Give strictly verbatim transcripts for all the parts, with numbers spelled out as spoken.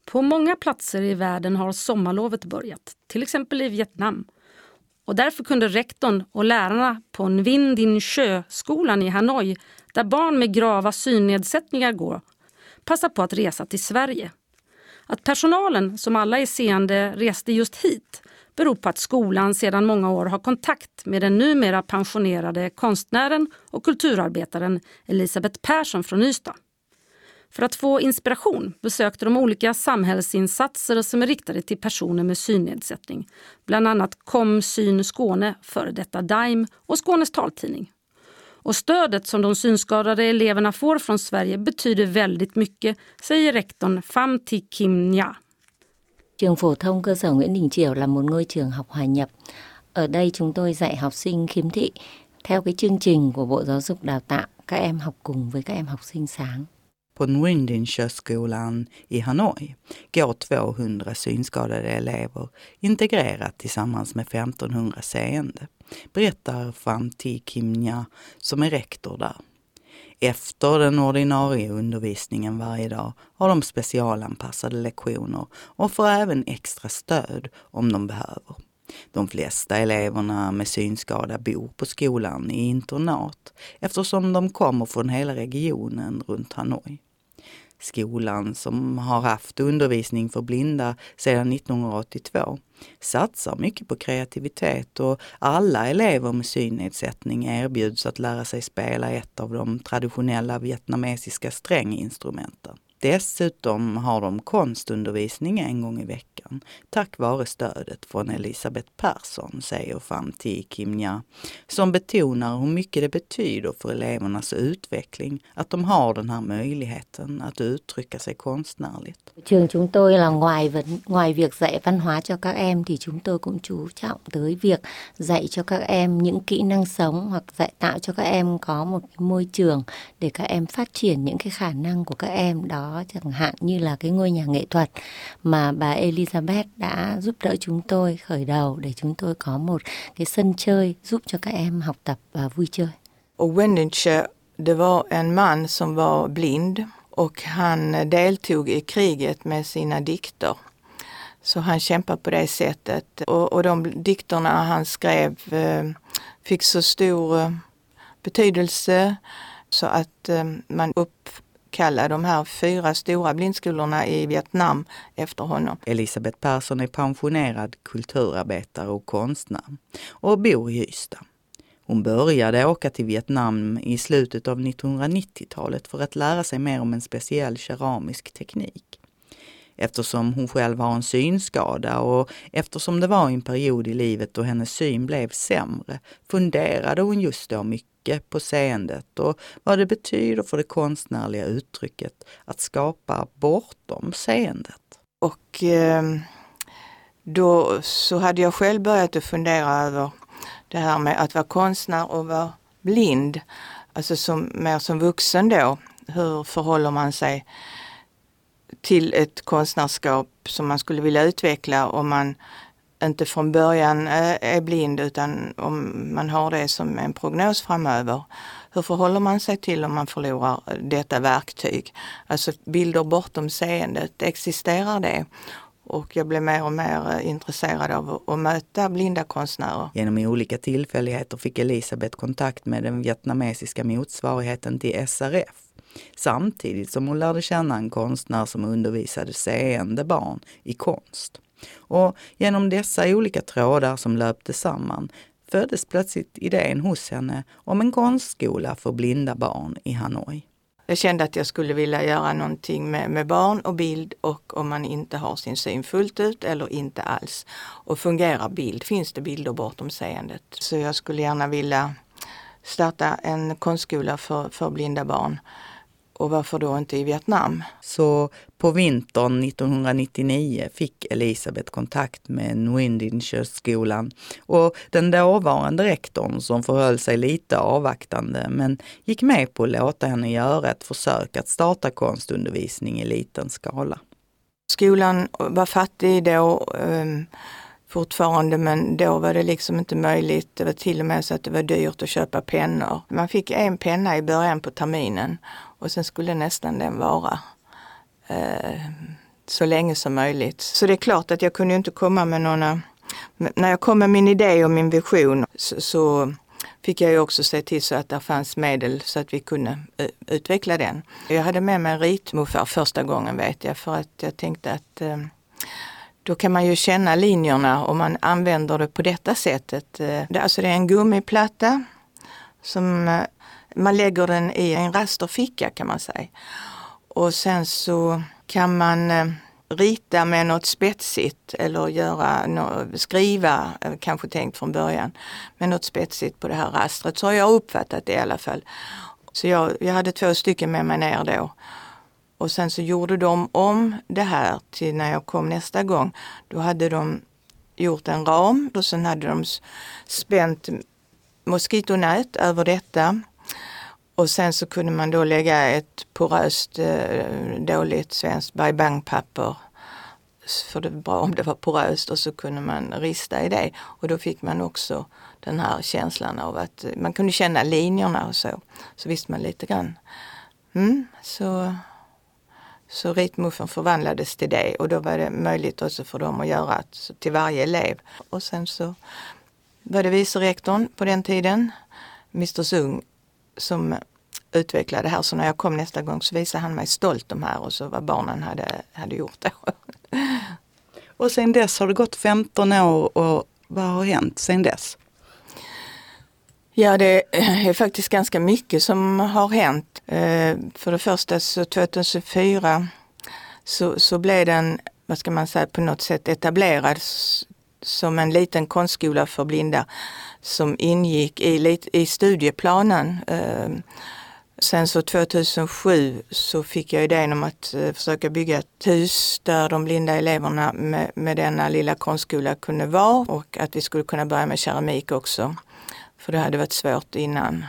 På många platser i världen har sommarlovet börjat, till exempel i Vietnam. Och därför kunde rektorn och lärarna på Nguyen Dinh Chö-skolan i Hanoi, där barn med grava synnedsättningar går, passa på att resa till Sverige. Att personalen, som alla är seende, reste just hit beror på att skolan sedan många år har kontakt med den numera pensionerade konstnären och kulturarbetaren Elisabeth Persson från Ystad. För att få inspiration besökte de olika samhällsinsatser som är riktade till personer med synnedsättning. Bland annat Kom Syn Skåne, före detta Daim och Skånes taltidning. Och stödet som de synskadade eleverna får från Sverige betyder väldigt mycket, säger rektorn Pham Thi Kim Nha. Trường phổ thông cơ sở Nguyễn Đình Chiểu là một ngôi trường học hòa nhập. Ở đây chúng tôi dạy học sinh khiếm thị theo cái chương trình của Bộ Giáo dục Đào tạo. Các em học cùng với các em học sinh sáng. På Nguyen Dinh Chö-skolan i Hanoi går tvåhundra synskadade elever integrerat tillsammans med femtonhundra seende, berättar Pham Thi Kim Nha som är rektor där. Efter den ordinarie undervisningen varje dag har de specialanpassade lektioner och får även extra stöd om de behöver. De flesta eleverna med synskada bor på skolan i internat eftersom de kommer från hela regionen runt Hanoi. Skolan, som har haft undervisning för blinda sedan nittonhundraåttiotvå, satsar mycket på kreativitet och alla elever med synnedsättning erbjuds att lära sig spela ett av de traditionella vietnamesiska stränginstrumenten. Dessutom har de konstundervisning en gång i veckan tack vare stödet från Elisabeth Persson, säger Pham Thi Kim Nha, som betonar hur mycket det betyder för elevernas utveckling att de har den här möjligheten att uttrycka sig konstnärligt. Trường chúng tôi là ngoài ngoài việc dạy văn hóa cho các em thì chúng tôi cũng chú trọng tới việc dạy cho các em những kỹ năng sống hoặc dạy tạo cho các em có một cái môi trường để các em phát triển những cái khả năng của các em đó. Chẳng hạn như là cái ngôi nhà nghệ thuật mà bà Elizabeth đã giúp đỡ chúng tôi khởi đầu để chúng tôi có một cái sân chơi giúp cho các em học tập và vui chơi. Och Nguyen Dinh Chö, det var en man som var blind och han deltog i kriget med sina dikter. Så han kämpade på det sättet och, och de dikterna han skrev eh, fick så stor eh, betydelse så att eh, man upp kalla de här fyra stora blindskolorna i Vietnam efter honom. Elisabeth Persson är pensionerad kulturarbetare och konstnär och bor i Ystad. Hon började åka till Vietnam i slutet av nittonhundranittiotalet för att lära sig mer om en speciell keramisk teknik. Eftersom hon själv har en synskada och eftersom det var en period i livet då hennes syn blev sämre funderade hon just då mycket på seendet och vad det betyder för det konstnärliga uttrycket att skapa bortom seendet. Och eh, då så hade jag själv börjat att fundera över det här med att vara konstnär och vara blind. Alltså som, mer som vuxen då. Hur förhåller man sig till ett konstnärskap som man skulle vilja utveckla om man inte från början är blind utan om man har det som en prognos framöver. Hur förhåller man sig till om man förlorar detta verktyg? Alltså bilder bortom seendet, existerar det? Och jag blev mer och mer intresserad av att möta blinda konstnärer. Genom olika tillfälligheter fick Elisabeth kontakt med den vietnamesiska motsvarigheten till S R F. Samtidigt som hon lärde känna en konstnär som undervisade seende barn i konst. Och genom dessa olika trådar som löpte samman föddes plötsligt idén hos henne om en konstskola för blinda barn i Hanoi. Jag kände att jag skulle vilja göra någonting med, med barn och bild och om man inte har sin syn fullt ut eller inte alls. Och fungerar bild, finns det bilder bortom seendet. Så jag skulle gärna vilja starta en konstskola för, för blinda barn. Och varför då inte i Vietnam? Så på vintern nittonhundranittionio fick Elisabeth kontakt med Nguyen Dinh Chö-skolan och den dåvarande rektorn som förhöll sig lite avvaktande men gick med på att låta henne göra ett försök att starta konstundervisning i liten skala. Skolan var fattig då um, fortfarande, men då var det liksom inte möjligt. Det var till och med så att det var dyrt att köpa pennor. Man fick en penna i början på terminen och sen skulle nästan den vara eh, så länge som möjligt. Så det är klart att jag kunde inte komma med några... När jag kom med min idé och min vision så, så fick jag ju också se till så att det fanns medel så att vi kunde utveckla den. Jag hade med mig en ritmuffar första gången vet jag, för att jag tänkte att eh, då kan man ju känna linjerna om man använder det på detta sättet. Det, alltså det är en gummiplatta som eh, man lägger den i en rasterficka kan man säga. Och sen så kan man eh, rita med något spetsigt eller göra no, skriva, kanske tänkt från början, med något spetsigt på det här rastret. Så har jag uppfattat det i alla fall. Så jag, jag hade två stycken med mig ner då. Och sen så gjorde de om det här till när jag kom nästa gång. Då hade de gjort en ram och sen hade de spänt moskitonät över detta. Och sen så kunde man då lägga ett poröst, dåligt svenskt bye-bang-papper. För det var bra om det var poröst och så kunde man rista i det. Och då fick man också den här känslan av att man kunde känna linjerna och så. Så visste man lite grann. Mm, så, så ritmuffen förvandlades till det. Och då var det möjligt också för dem att göra till varje elev. Och sen så var det vicerektorn på den tiden, mister Sung, som utvecklade det här. Så när jag kom nästa gång så visade han mig stolt de här och så vad barnen hade, hade gjort det. Och sen dess har det gått femton år och vad har hänt sen dess? Ja, det är faktiskt ganska mycket som har hänt. För det första så tjugohundrafyra så, så blev den, vad ska man säga, på något sätt etablerad som en liten konstskola för blinda som ingick i, i studieplanen. Sen så tjugohundrasju så fick jag idén om att försöka bygga ett hus där de blinda eleverna med, med denna lilla konstskola kunde vara och att vi skulle kunna börja med keramik också. För det hade varit svårt innan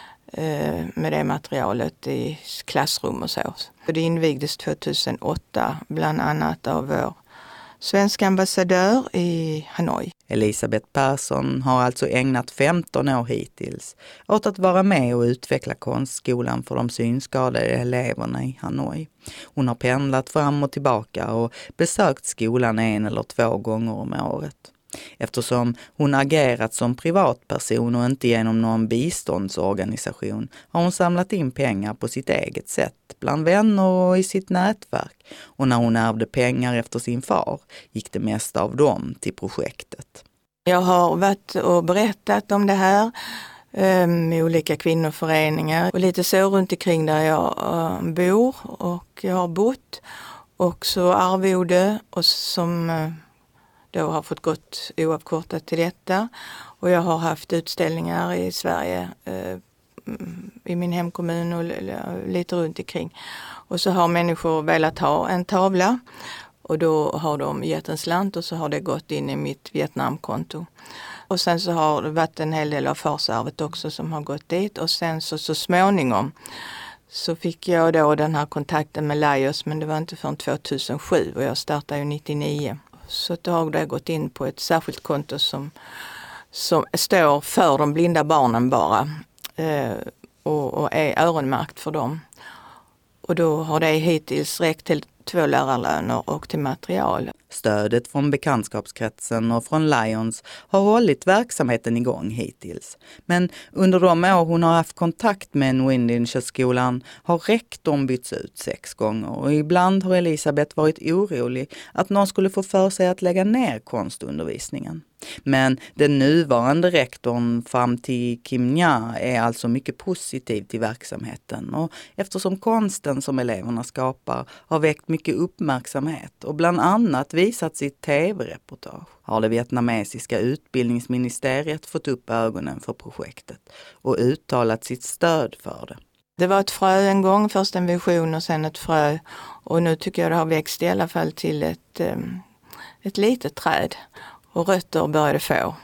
med det materialet i klassrum och så. Det invigdes tjugohundraåtta bland annat av vår svenska ambassadör i Hanoi. Elisabeth Persson har alltså ägnat femton år hittills åt att vara med och utveckla konstskolan för de synskadade eleverna i Hanoi. Hon har pendlat fram och tillbaka och besökt skolan en eller två gånger om året. Eftersom hon agerat som privatperson och inte genom någon biståndsorganisation har hon samlat in pengar på sitt eget sätt, bland vänner och i sitt nätverk. Och när hon ärvde pengar efter sin far gick det mesta av dem till projektet. Jag har varit och berättat om det här med olika kvinnoföreningar och lite så runt omkring där jag bor och jag har bott. Och så arvode och som då har fått gått oavkortat till detta. Och jag har haft utställningar i Sverige, eh, i min hemkommun och lite runt omkring. Och så har människor velat ha en tavla och då har de gett en slant och så har det gått in i mitt Vietnamkonto. Och sen så har det varit en hel del av farsarvet också som har gått dit och sen så, så småningom så fick jag då den här kontakten med Laios, men det var inte förrän tjugohundrasju och jag startade ju nittionio. Så då har det gått in på ett särskilt konto som, som står för de blinda barnen bara eh, och, och är öronmärkt för dem. Och då har det hittills räckt till två lärarlöner och till material. Stödet från bekantskapskretsen och från Lions har hållit verksamheten igång hittills. Men under de år hon har haft kontakt med Nwindinche-skolan har rektorn bytts ut sex gånger och ibland har Elisabeth varit orolig att någon skulle få för sig att lägga ner konstundervisningen. Men den nuvarande rektorn Famti Kim Nha är alltså mycket positiv till verksamheten och eftersom konsten som eleverna skapar har väckt mycket uppmärksamhet och bland annat visat sitt tv-reportage har det vietnamesiska utbildningsministeriet fått upp ögonen för projektet och uttalat sitt stöd för det. Det var ett frö en gång, först en vision och sen ett frö och nu tycker jag det har växt i alla fall till ett, ett litet träd. Och rötter började få.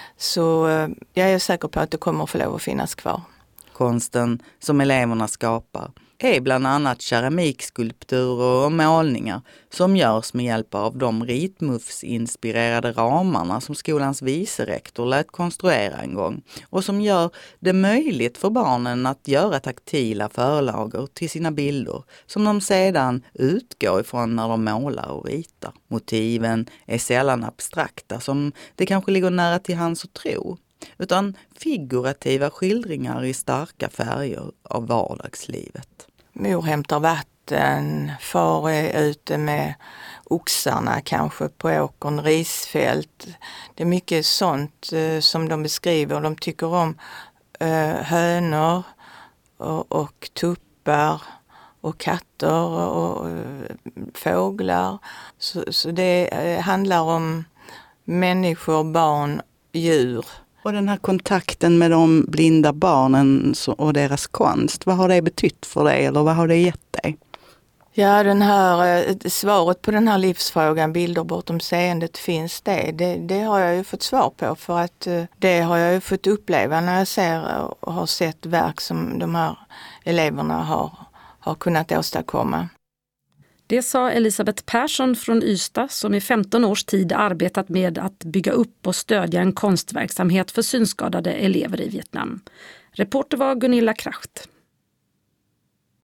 Så jag är säker på att det kommer att få lov att finnas kvar. Konsten som eleverna skapar är bland annat keramikskulpturer och målningar som görs med hjälp av de ritmuffsinspirerade ramarna som skolans vicerektor lät konstruera en gång och som gör det möjligt för barnen att göra taktila förlagor till sina bilder som de sedan utgår ifrån när de målar och ritar. Motiven är sällan abstrakta som det kanske ligger nära till hands att tro, utan figurativa skildringar i starka färger av vardagslivet. Mor hämtar vatten, far är ute med oxarna kanske på åkern, risfält. Det är mycket sånt eh, som de beskriver. De tycker om eh, hönor och, och tuppar och katter och, och eh, fåglar. Så, så det eh, handlar om människor, barn, djur. Och den här kontakten med de blinda barnen och deras konst, vad har det betytt för dig eller vad har det gett dig? Ja, den här, svaret på den här livsfrågan, bilder bortom seendet, finns det? det? Det har jag ju fått svar på, för att det har jag ju fått uppleva när jag ser och har sett verk som de här eleverna har, har kunnat åstadkomma. Det sa Elisabeth Persson från Ystad som i femton års tid arbetat med att bygga upp och stödja en konstverksamhet för synskadade elever i Vietnam. Reporter var Gunilla Kracht.